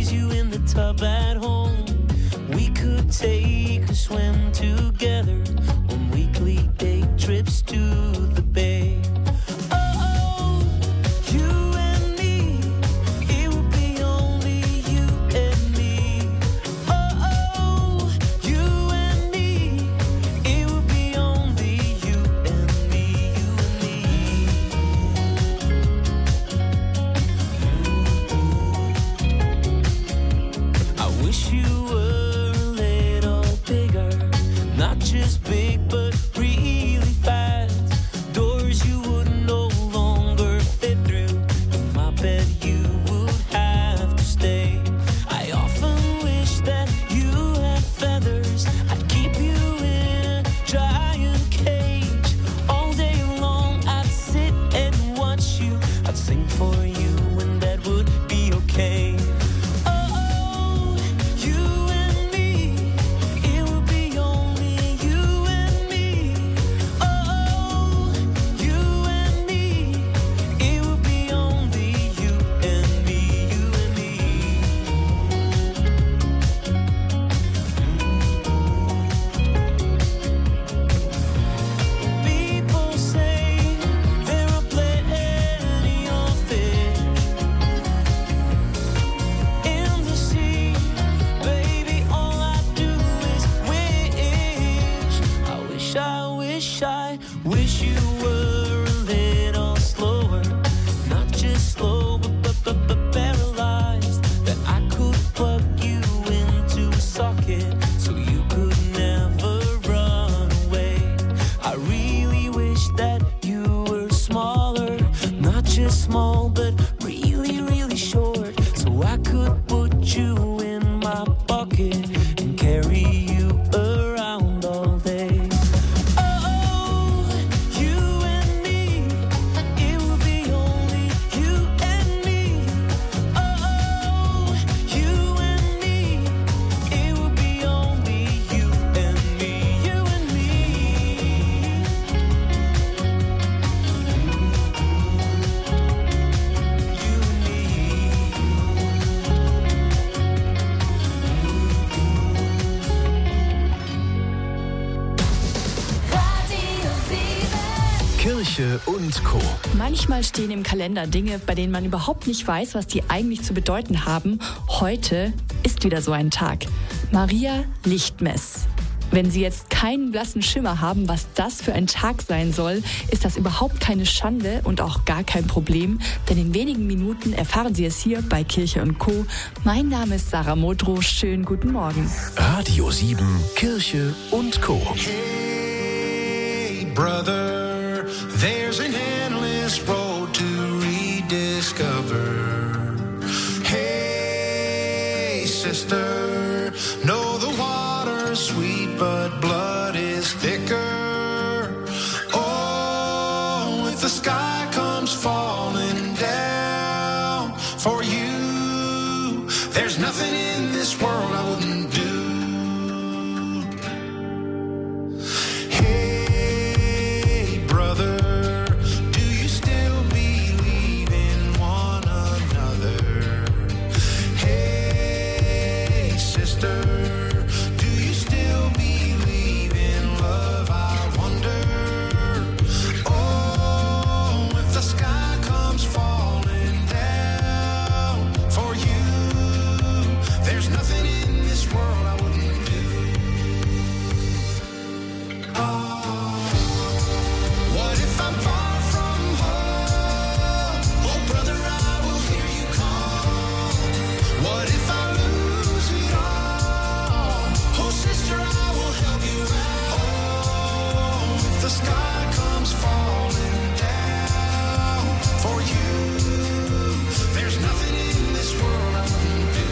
squeeze you in the tub at home. We could take a swim together on weekly day trips to the bay. Oh, you and me, it would be only you and me. Oh, you and me, it would be only you and me, you and me. I wish you were a little bigger, not just big but really fat. Doors you would no longer fit through, in my bed you would have to stay. I often wish that you had feathers, I'd keep you in a giant cage. All day long I'd sit and watch you, I'd sing for you and that would be okay. Oh, you and me, it would be only you and me. Oh, you and me, it would be only you and me, you and me. People say there are plenty of fish in the sea. Baby, all I do is wish. I wish you were a little slower. Not just slow, but paralyzed. That I could plug you into a socket so you could never run away. I really wish that you were smaller. Not just small, but really, really short. So I could put you in my pocket and carry you around all day. Oh, you and me, it would be only you and me. Oh, you and me, it would be only you and me, you and me. You and Radio 7. Kirche und Co. Manchmal stehen im Kalender Dinge, bei denen man überhaupt nicht weiß, was die eigentlich zu bedeuten haben. Heute ist wieder so ein Tag. Maria Lichtmess. Wenn Sie jetzt keinen blassen Schimmer haben, was das für ein Tag sein soll, ist das überhaupt keine Schande und auch gar kein Problem, denn in wenigen Minuten erfahren Sie es hier bei Kirche und Co. Mein Name ist Sarah Modrow. Schönen guten Morgen. Radio 7, Kirche und Co. Hey, brother, there's an endless road to rediscover. Hey, sister, know the water's sweet, but blood is thicker. Oh, if the sky comes falling down for you, there's nothing in this world I wouldn't do. Hey, brother, do you still believe in one another? Hey, sister, do you still believe in love? I wonder. Oh, if the sky comes falling down for you, there's nothing in this world I wouldn't do. What if I'm far from home? Oh, brother, I will hear you call. What if I lose it all? Oh, sister, I will help you out. Oh, if the sky comes falling down for you, there's nothing in this world I wouldn't do.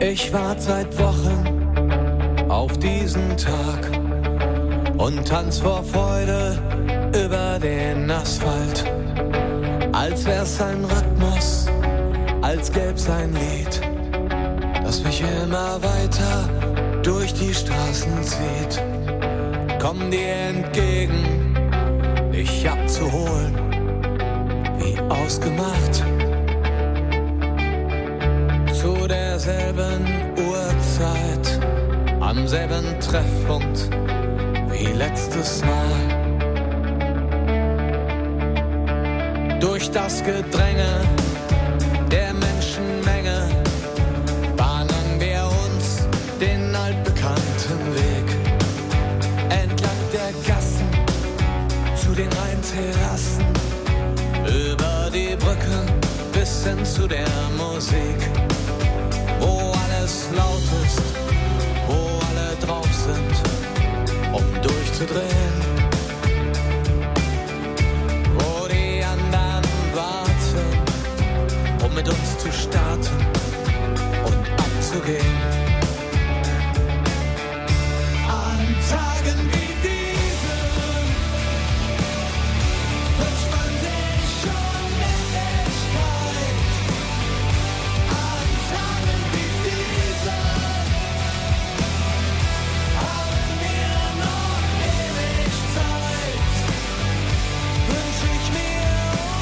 Ich wart seit Wochen auf diesen Tag und tanz vor Freude über den Asphalt. Als wär's ein Rhythmus, als gäb's ein Lied, das mich immer weiter durch die Straßen zieht. Komm dir entgegen, dich abzuholen, wie ausgemacht. Zu derselben Uhrzeit, am selben Treffpunkt wie letztes Mal. Durch das Gedränge der Menschenmenge bahnen wir uns den altbekannten Weg. Entlang der Gassen zu den Rheinterrassen, über die Brücken bis hin zu der Musik. Wo alles laut ist, wo alle drauf sind, um durchzudrehen. Wo die anderen warten, um mit uns zu starten und abzugehen. An Tagen wie diesen wünscht man sich schon Endlichkeit. An Tagen wie diesen haben wir noch ewig Zeit. Wünsch ich mir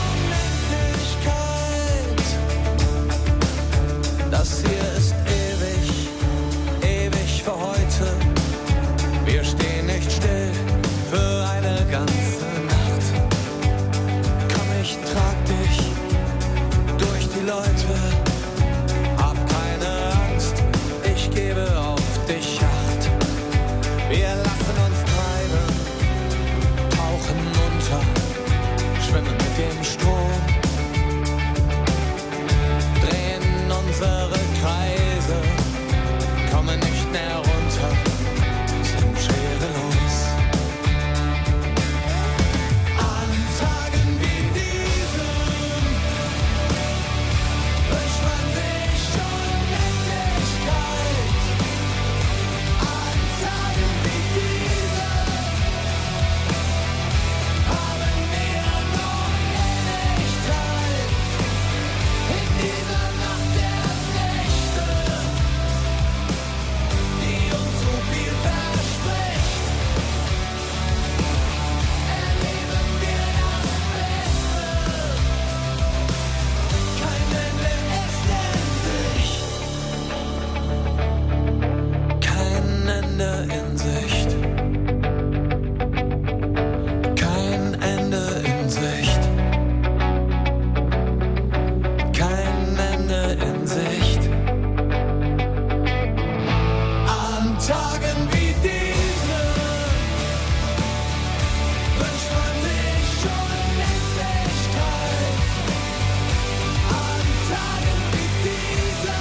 Unendlichkeit. Das hier ist ewig, ewig für heute. Wir stehen nicht still für eine ganze Nacht. Komm, ich trag dich durch die Leute. Hab keine Angst, ich gebe auf dich Acht. Wir lassen uns treiben, tauchen unter, schwimmen mit dem Strom, drehen unsere Kreise, kommen nicht mehr runter, sind schwerelos. An Tagen wie diesen wünscht man sich schon Endlichkeit. An Tagen wie diesen haben wir noch ewig Zeit. In dieser Nacht der Nächte, die uns so viel verspricht, erleben wir das Beste. Kein Ende ist in Sicht. Kein Ende in Sicht. Kein Ende in Sicht. Kein Ende in Sicht. An Tagen wie diesen wünscht man sich schon Endlichkeit. An Tagen wie diesen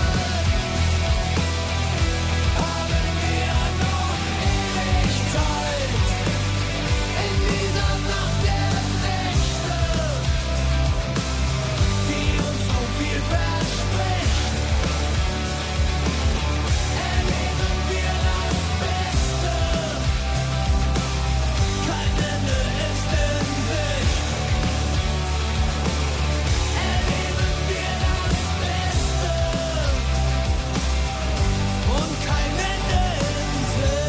haben wir noch ewig Zeit. In dieser Nacht der Nächte, die uns so viel verspricht, erleben wir das Beste. Kein Ende ist in Sicht. Erleben wir das Beste. Und kein Ende in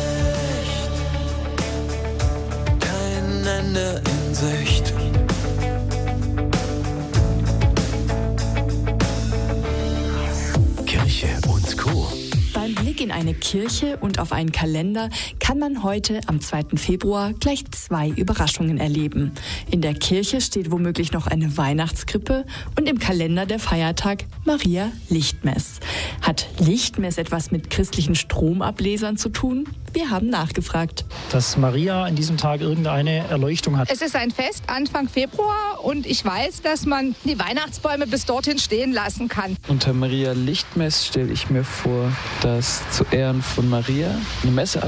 Sicht. Kein Ende in Sicht. Kirche und Co. Beim Blick in eine Kirche und auf einen Kalender kann man heute am 2. Februar gleich 2 Überraschungen erleben. In der Kirche steht womöglich noch eine Weihnachtskrippe und im Kalender der Feiertag Maria Lichtmess. Hat Lichtmess etwas mit christlichen Stromablesern zu tun? Wir haben nachgefragt. Dass Maria an diesem Tag irgendeine Erleuchtung hat. Es ist ein Fest Anfang Februar und ich weiß, dass man die Weihnachtsbäume bis dorthin stehen lassen kann. Unter Maria Lichtmess stelle ich mir vor, dass zu Ehren von Maria eine Messe abgehalten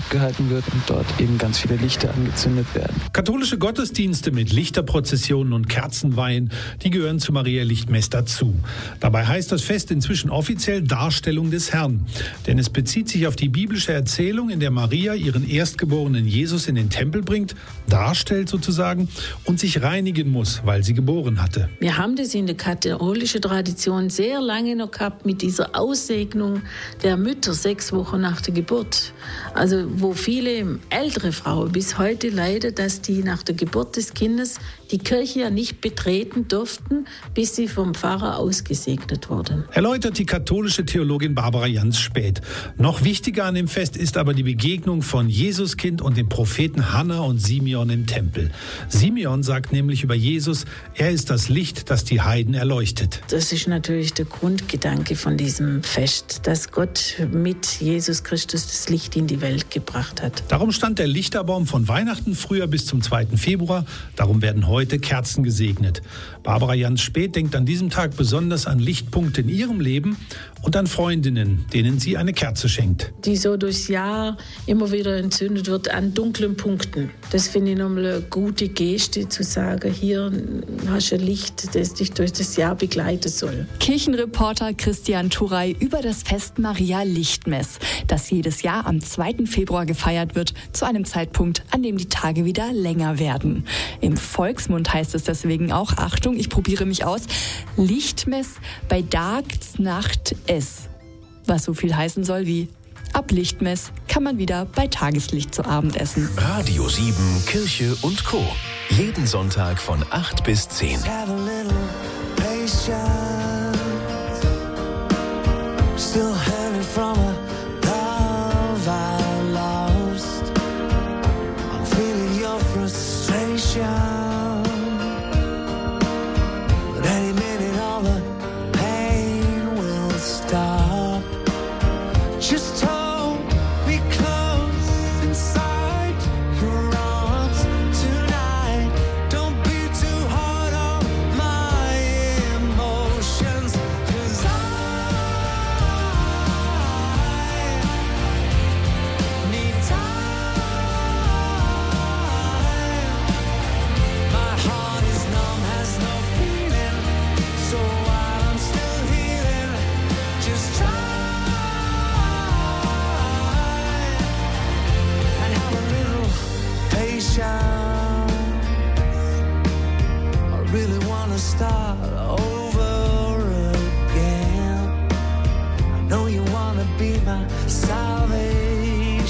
gehalten wird und dort eben ganz viele Lichter angezündet werden. Katholische Gottesdienste mit Lichterprozessionen und Kerzenweihen, die gehören zu Maria Lichtmess dazu. Dabei heißt das Fest inzwischen offiziell Darstellung des Herrn. Denn es bezieht sich auf die biblische Erzählung, in der Maria ihren erstgeborenen Jesus in den Tempel bringt, darstellt sozusagen und sich reinigen muss, weil sie geboren hatte. Wir haben das in der katholischen Tradition sehr lange noch gehabt mit dieser Aussegnung der Mütter 6 Wochen nach der Geburt. Also wo viele ältere Frauen bis heute leiden, dass die nach der Geburt des Kindes die Kirche ja nicht betreten durften, bis sie vom Pfarrer ausgesegnet wurden. Erläutert die katholische Theologin Barbara Jans Späth. Noch wichtiger an dem Fest ist aber die Begegnung von Jesuskind und dem Propheten Hannah und Simeon im Tempel. Simeon sagt nämlich über Jesus, er ist das Licht, das die Heiden erleuchtet. Das ist natürlich der Grundgedanke von diesem Fest, dass Gott mit Jesus Christus das Licht in die Welt gebracht hat. Darum stand der Lichterbaum von Weihnachten früher bis zum 2. Februar. Darum werden heute Kerzen gesegnet. Barbara Jans Späth denkt an diesem Tag besonders an Lichtpunkte in ihrem Leben und an Freundinnen, denen sie eine Kerze schenkt. Die so durchs Jahr immer wieder entzündet wird an dunklen Punkten. Das finde ich nochmal eine gute Geste, zu sagen, hier hast du ein Licht, das dich durch das Jahr begleiten soll. Kirchenreporter Christian Turey über das Fest Maria Lichtmess, das jedes Jahr am 2. Februar gefeiert wird, zu einem Zeitpunkt, an dem die Tage wieder länger werden. Im Volksmund heißt es deswegen auch, Achtung, ich probiere mich aus, Lichtmess bei Dagsnacht es. Was so viel heißen soll wie ab Lichtmess kann man wieder bei Tageslicht zu Abend essen. Radio 7, Kirche und Co. Jeden Sonntag von 8 bis 10. Have a little patience. Still hanging from a love I lost. I'm feeling your frustration. But any minute all the pain will stop. Just hold me close inside your arms tonight. Don't be too hard on my emotions, 'cause I need time. My heart is numb, has no feeling. So while I'm still healing, just try and have a little patience. I really wanna start over again. I know you wanna be my salvation,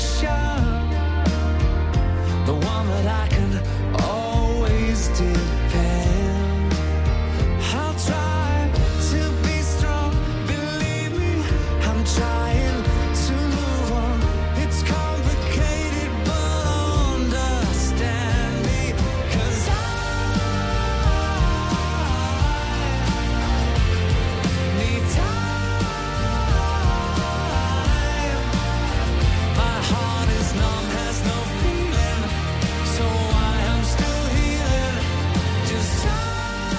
the one that I can always depend. I'll try to be strong, believe me, I'm trying to move on. It's complicated, but understand me, 'cause I need time. My heart is numb, has no feeling, so I am still healing. Just try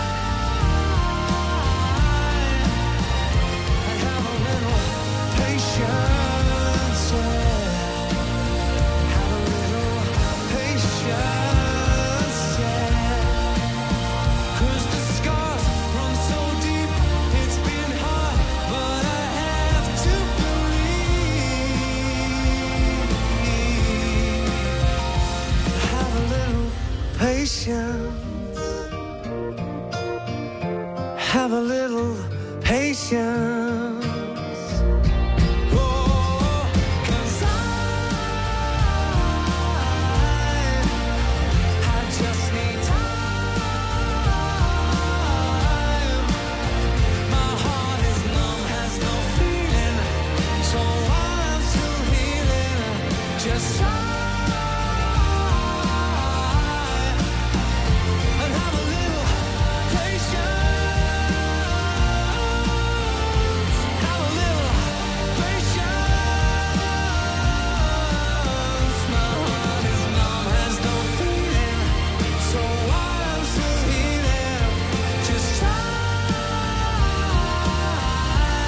and have a little patience, yeah. Have a little patience, yeah. 'Cause the scars run so deep, it's been hard, but I have to believe. Have a little patience. Have a little patience. Oh, 'cause I just need time. My heart is numb, has no feeling, so I'm still healing. Just try and have a little patience. Have a little patience. My heart is numb, has no feeling, so I'm still healing. Just try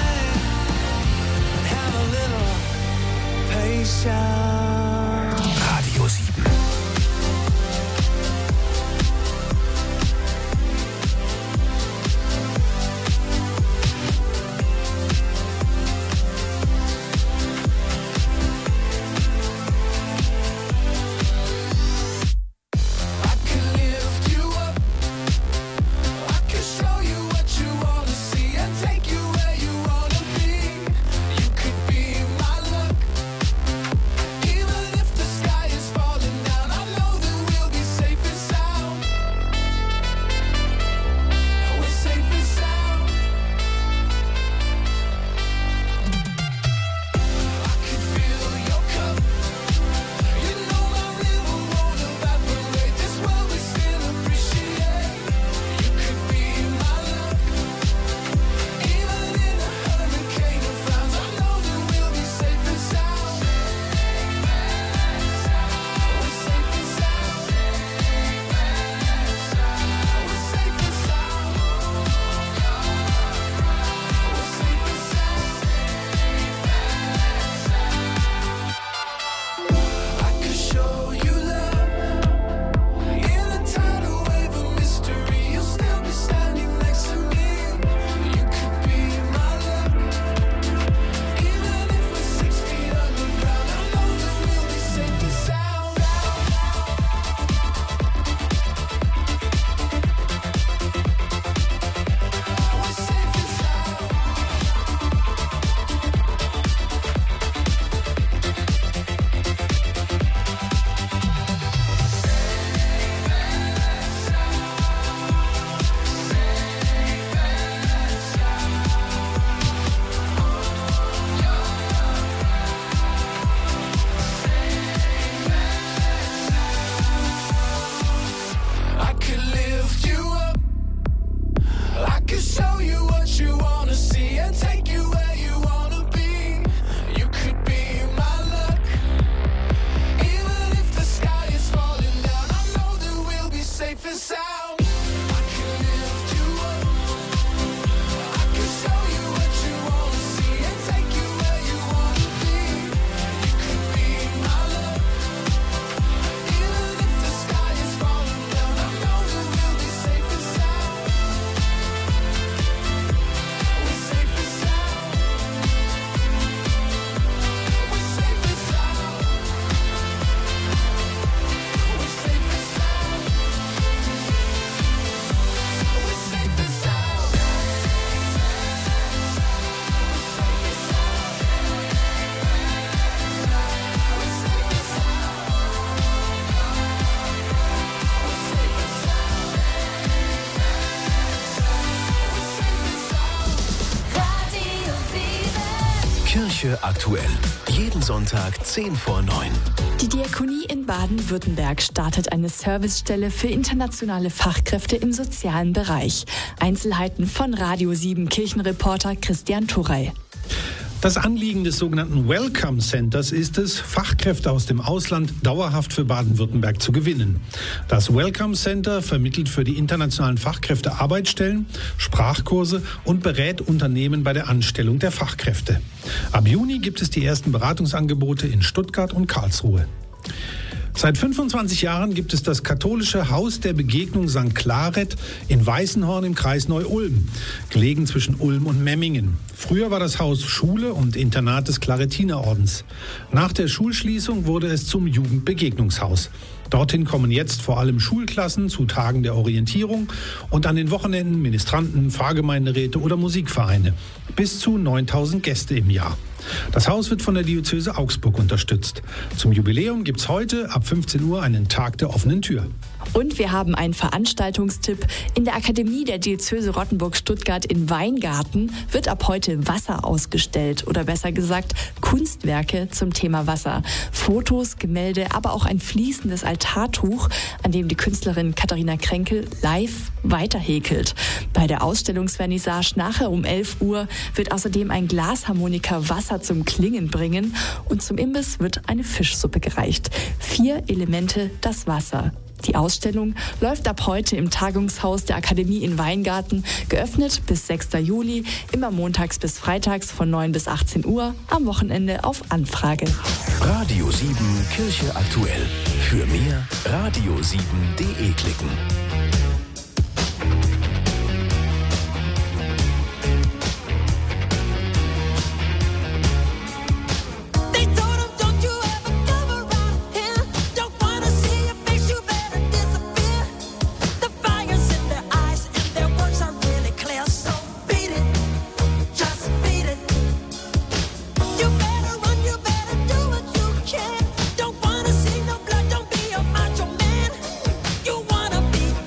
and have a little patience. Kirche aktuell. Jeden Sonntag 10 vor 9. Die Diakonie in Baden-Württemberg startet eine Servicestelle für internationale Fachkräfte im sozialen Bereich. Einzelheiten von Radio 7 Kirchenreporter Christian Turey. Das Anliegen des sogenannten Welcome Centers ist es, Fachkräfte aus dem Ausland dauerhaft für Baden-Württemberg zu gewinnen. Das Welcome Center vermittelt für die internationalen Fachkräfte Arbeitsstellen, Sprachkurse und berät Unternehmen bei der Anstellung der Fachkräfte. Ab Juni gibt es die ersten Beratungsangebote in Stuttgart und Karlsruhe. Seit 25 Jahren gibt es das katholische Haus der Begegnung St. Claret in Weißenhorn im Kreis Neu-Ulm, gelegen zwischen Ulm und Memmingen. Früher war das Haus Schule und Internat des Claretinerordens. Nach der Schulschließung wurde es zum Jugendbegegnungshaus. Dorthin kommen jetzt vor allem Schulklassen zu Tagen der Orientierung und an den Wochenenden Ministranten, Pfarrgemeinderäte oder Musikvereine. Bis zu 9.000 Gäste im Jahr. Das Haus wird von der Diözese Augsburg unterstützt. Zum Jubiläum gibt es heute ab 15 Uhr einen Tag der offenen Tür. Und wir haben einen Veranstaltungstipp. In der Akademie der Diözese Rottenburg-Stuttgart in Weingarten wird ab heute Wasser ausgestellt. Oder besser gesagt, Kunstwerke zum Thema Wasser. Fotos, Gemälde, aber auch ein fließendes Altartuch, an dem die Künstlerin Katharina Kränkel live weiterhäkelt. Bei der Ausstellungsvernissage nachher um 11 Uhr wird außerdem ein Glasharmoniker Wasser zum Klingen bringen. Und zum Imbiss wird eine Fischsuppe gereicht. 4 Elemente, das Wasser. Die Ausstellung läuft ab heute im Tagungshaus der Akademie in Weingarten, geöffnet bis 6. Juli, immer montags bis freitags von 9 bis 18 Uhr, am Wochenende auf Anfrage. Radio 7 Kirche aktuell. Für mehr radio7.de klicken. Don't wanna see no blood, don't be a macho man. You wanna be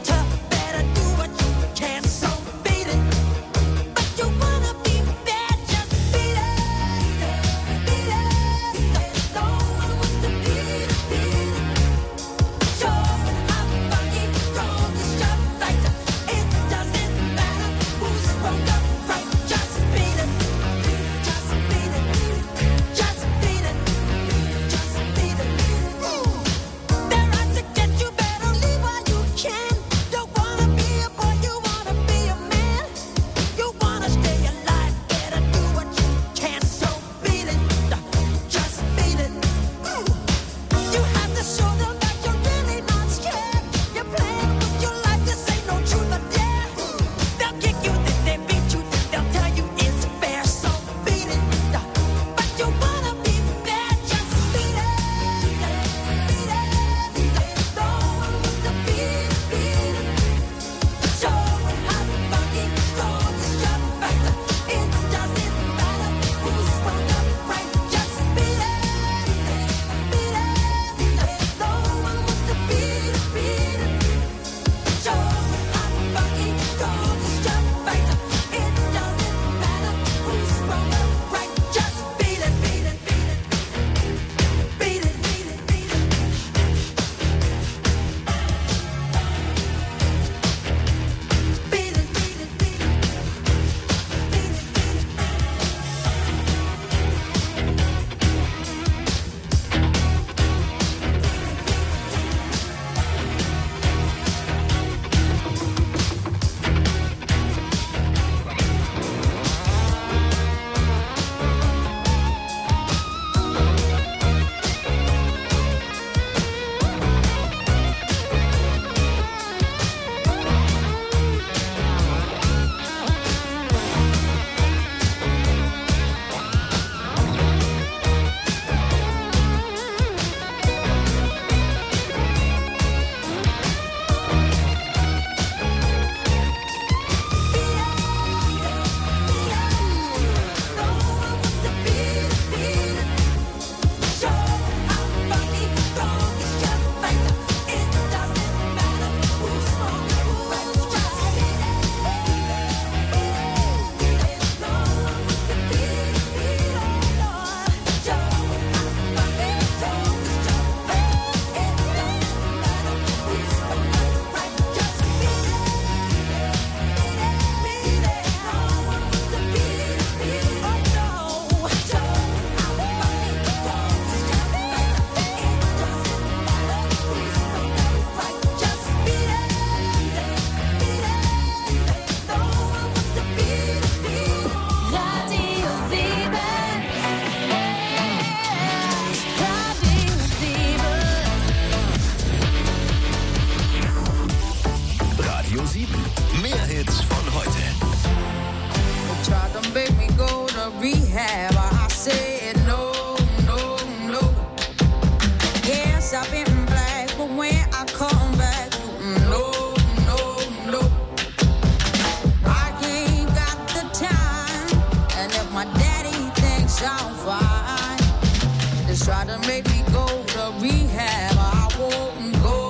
sound fine. They try to make me go to rehab. I won't go.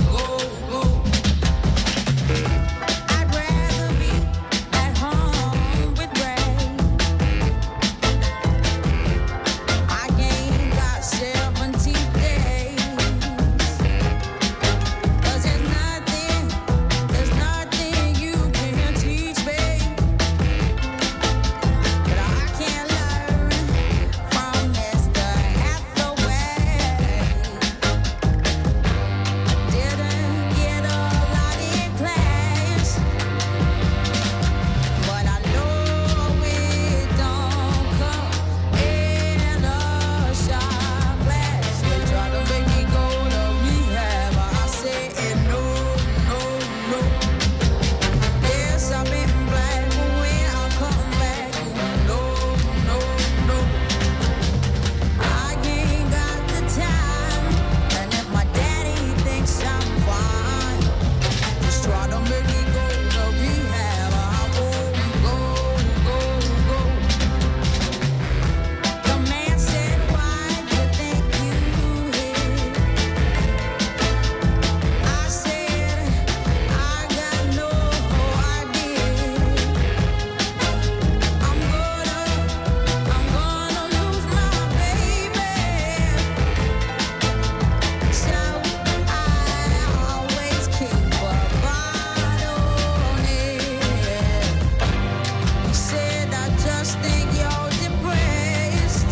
I'd rather be at home with Ray. I ain't got 70 days. 'Cause there's nothing you can teach me. But I can learn from Mr. Hathaway. Didn't get a lot in class, but I know it don't come in a shot glass. They try to make me go to rehab. I say no, no, no. Yes, I've been black, but when I come back, no, no, no. I ain't got the time, and if my daddy thinks I'm fine, just try to make me go to rehab. I won't go. The man said, why do you think you hit? I said, I got no idea. I'm gonna lose my baby. So I always keep a bottle on it. He said, I just think you're depressed.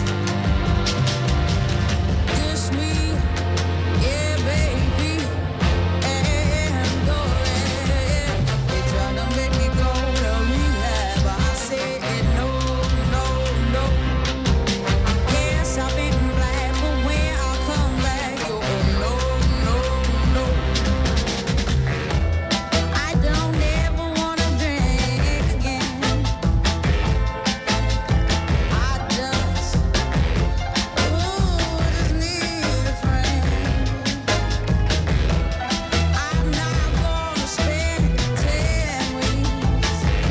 Just me, yeah, baby, and go ahead. They try to make me go to rehab. I said no, no, no. Yes, I've been black, but when I come back, no, no, no. I don't ever wanna drink again. I just need a friend. I'm not gonna spend 10 weeks.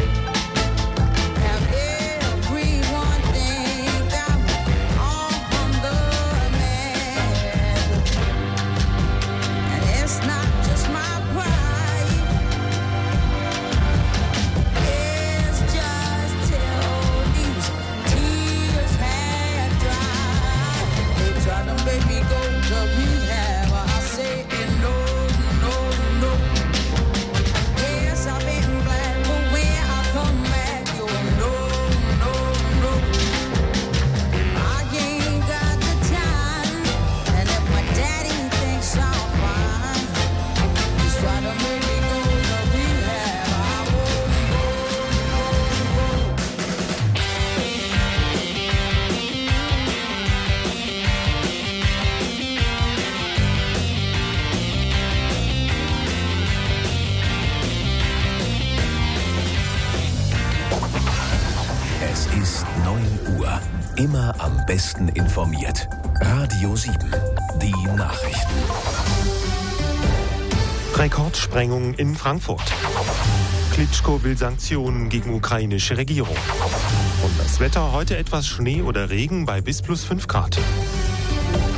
Have everyone think I'm on the man. And it's not just my pride. It's just till these tears had dried. They try to make me go to rehab. I say no, no, no. Yes, I've been black, but when I come back, no, no, no. I ain't got the time, and if my daddy thinks I'm fine, just try to make me go to rehab. I won't go. Es ist 9 Uhr. Immer am besten informiert. Radio 7. Die Nachrichten. Rekordsprengung in Frankfurt. Klitschko will Sanktionen gegen ukrainische Regierung. Und das Wetter heute etwas Schnee oder Regen bei bis +5 Grad.